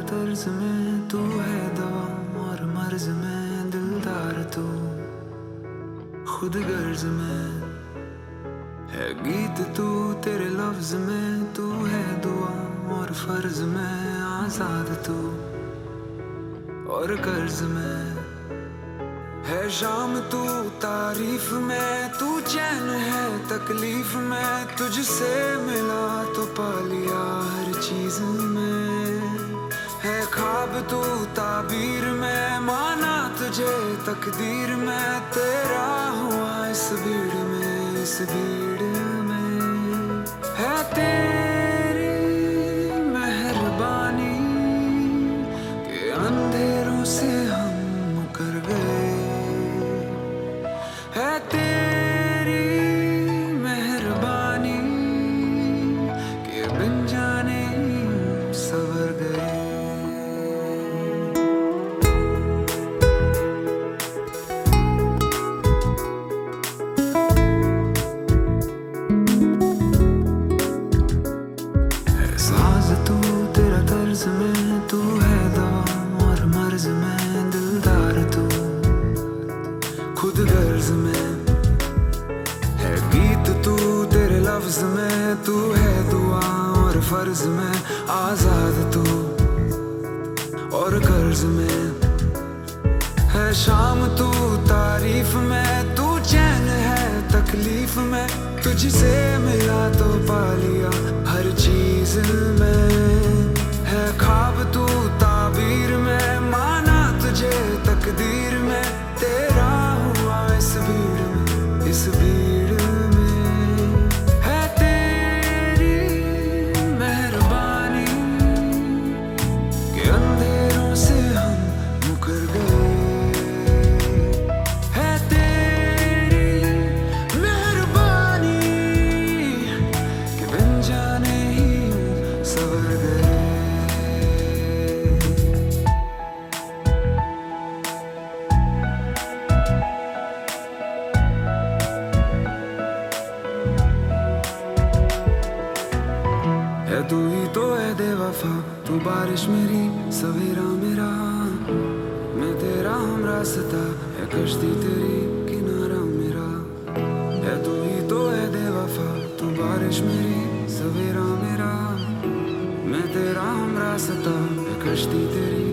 तर्ज में तू है दवा और मर्ज में दिलदार तू खुद गर्ज में है गीत तू तेरे लफ्ज में तू है दुआ और फर्ज में आजाद तू और कर्ज में है शाम तू तारीफ में तू चैन है तकलीफ में तुझसे मिला तो पा लिया हर चीज में है ख्वाब तू ताबीर में माना तुझे तकदीर में तेरा हुआ इस भीड़ में इस भीड़ में है तेरी मेहरबानी के अंधेरों से हम मुकर गए है तेरी मेहरबानी के बिन जाने सवर गए साज तू तेरा तर्ज में तू है दवा और मर्ज में दिलदार तू खुद गर्ज में है गीत तू तेरे लफ्ज में तू है दुआ और फर्ज में आजाद तू और कर्ज में है शाम तू तारीफ में तू चैन है तकलीफ में तुझसे मिला तो पा लिया हर चीज में है ख्वाब तू ताबीर में माना तुझे तकदीर में तेरा हुआ इस भीड़ में इस भीड़ में है तेरी मेहरबानी के अंधेरों से हम मुकर गए है तेरी मेहरबानी के बिन जाने ही सवर गए है तू ही तो है बेवफा तू बारिश मेरी सवेरा मेरा मैं तेरा हम रास्ता है कश्ती तेरी किनारा मेरा है तू ही तो है बेवफा तू बारिश मेरी सवेरा मेरा मैं तेरा हम रास्ता है कश्ती तेरी